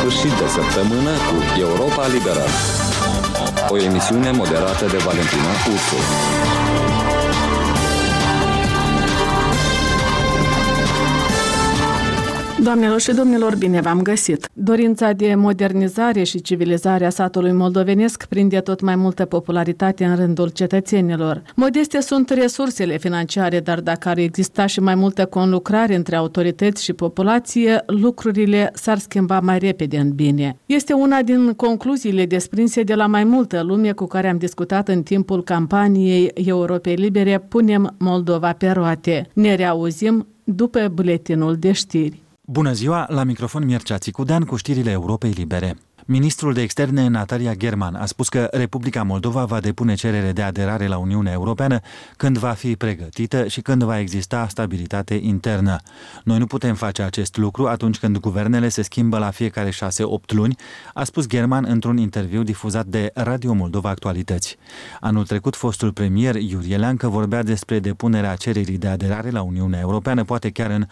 sfârșit de săptămână cu Europa Liberă. O emisiune moderată de Valentina Ursu. Doamnelor și domnilor, bine v-am găsit! Dorința de modernizare și civilizare a satului moldovenesc prinde tot mai multă popularitate în rândul cetățenilor. Modeste sunt resursele financiare, dar dacă ar exista și mai multă conlucrare între autorități și populație, lucrurile s-ar schimba mai repede în bine. Este una din concluziile desprinse de la mai multă lume cu care am discutat în timpul campaniei Europei Libere Punem Moldova pe roate. Ne reauzim după buletinul de știri. Bună ziua, la microfon Mircea Țicudean cu știrile Europei Libere. Ministrul de Externe Natalia German a spus că Republica Moldova va depune cerere de aderare la Uniunea Europeană când va fi pregătită și când va exista stabilitate internă. Noi nu putem face acest lucru atunci când guvernele se schimbă la fiecare 6-8 luni, a spus German într-un interviu difuzat de Radio Moldova Actualități. Anul trecut, fostul premier Iurie Leancă vorbea despre depunerea cererii de aderare la Uniunea Europeană, poate chiar în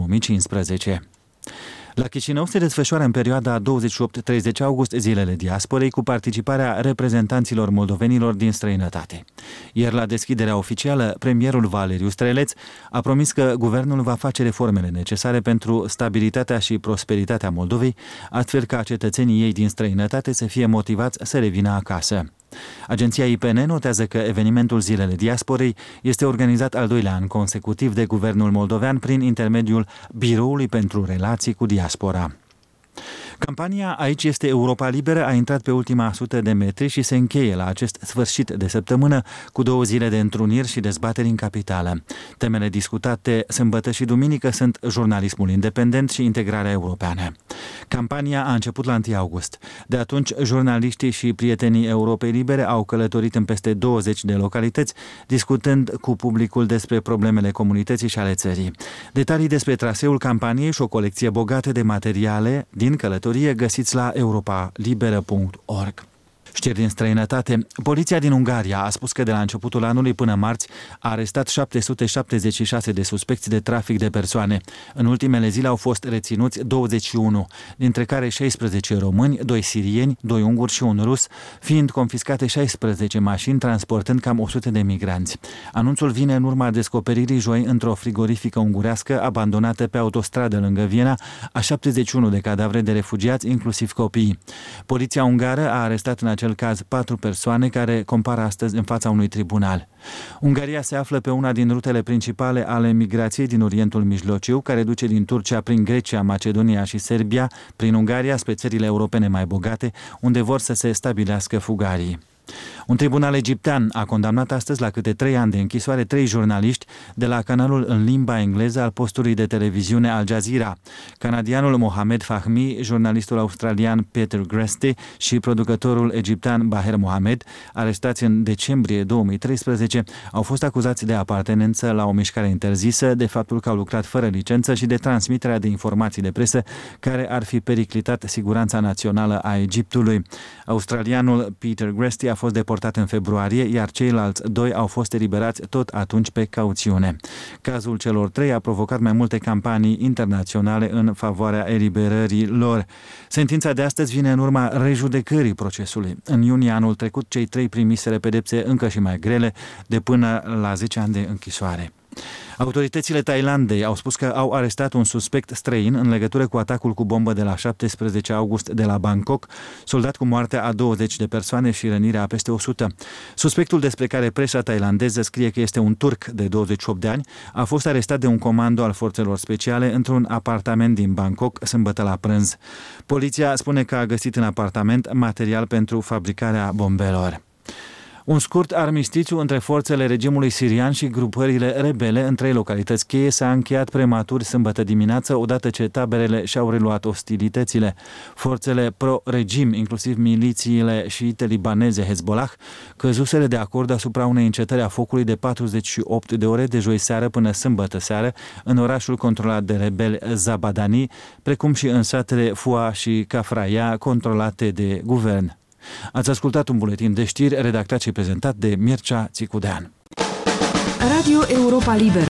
2015. La Chișinău se desfășoară în perioada 28-30 august zilele diasporei cu participarea reprezentanților moldovenilor din străinătate. Iar la deschiderea oficială, premierul Valeriu Streleț a promis că guvernul va face reformele necesare pentru stabilitatea și prosperitatea Moldovei, astfel ca cetățenii ei din străinătate să fie motivați să revină acasă. Agenția IPN notează că evenimentul Zilele Diasporei este organizat al doilea an consecutiv de guvernul moldovean prin intermediul Biroului pentru Relații cu Diaspora. Campania Aici este Europa Liberă a intrat pe ultima 100 de metri și se încheie la acest sfârșit de săptămână cu 2 zile de întruniri și dezbateri în capitală. Temele discutate sâmbătă și duminică sunt jurnalismul independent și integrarea europeană. Campania a început la 1 august. De atunci, jurnaliștii și prietenii Europei Libere au călătorit în peste 20 de localități, discutând cu publicul despre problemele comunității și ale țării. Detalii despre traseul campaniei și o colecție bogată de materiale din călătorie găsiți la europalibera.org. Știri din străinătate. Poliția din Ungaria a spus că de la începutul anului până marți a arestat 776 de suspecți de trafic de persoane. În ultimele zile au fost reținuți 21, dintre care 16 români, 2 sirieni, 2 unguri și un rus, fiind confiscate 16 mașini transportând cam 100 de migranți. Anunțul vine în urma descoperirii joi într-o frigorifică ungurească abandonată pe autostradă lângă Viena a 71 de cadavre de refugiați, inclusiv copii. Poliția ungară a arestat în acel caz 4 persoane care compară astăzi în fața unui tribunal. Ungaria se află pe una din rutele principale ale migrației din Orientul Mijlociu, care duce din Turcia prin Grecia, Macedonia și Serbia, prin Ungaria spre țările europene mai bogate, unde vor să se stabilească fugarii. Un tribunal egiptean a condamnat astăzi la câte 3 ani de închisoare 3 jurnaliști de la canalul în limba engleză al postului de televiziune Al Jazeera. Canadianul Mohamed Fahmy, jurnalistul australian Peter Greste și producătorul egiptean Baher Mohamed, arestați în decembrie 2013, au fost acuzați de apartenență la o mișcare interzisă, de faptul că au lucrat fără licență și de transmiterea de informații de presă care ar fi periclitat siguranța națională a Egiptului. Australianul Peter Greste a fost deportat în februarie, iar ceilalți 2 au fost eliberați tot atunci pe cauțiune. Cazul celor 3 a provocat mai multe campanii internaționale în favoarea eliberării lor. Sentința de astăzi vine în urma rejudecării procesului. În iunie anul trecut, cei 3 primiseră pedepse încă și mai grele, de până la 10 ani de închisoare. Autoritățile Thailandei au spus că au arestat un suspect străin în legătură cu atacul cu bombă de la 17 august de la Bangkok, soldat cu moartea a 20 de persoane și rănirea a peste 100. Suspectul, despre care presa thailandeză scrie că este un turc de 28 de ani, a fost arestat de un comando al forțelor speciale într-un apartament din Bangkok sâmbătă la prânz. Poliția spune că a găsit în apartament material pentru fabricarea bombelor. Un scurt armistițiu între forțele regimului sirian și grupările rebele în 3 localități cheie s-a încheiat prematur sâmbătă dimineață, odată ce taberele și-au reluat ostilitățile. Forțele pro-regim, inclusiv milițiile șiite libaneze Hezbollah, căzuseră de acord asupra unei încetări a focului de 48 de ore de joi seară până sâmbătă seară în orașul controlat de rebeli Zabadani, precum și în satele Fua și Kafraia, controlate de guvern. Ați ascultat un buletin de știri redactat și prezentat de Mircea Țicudean. Radio Europa Liberă.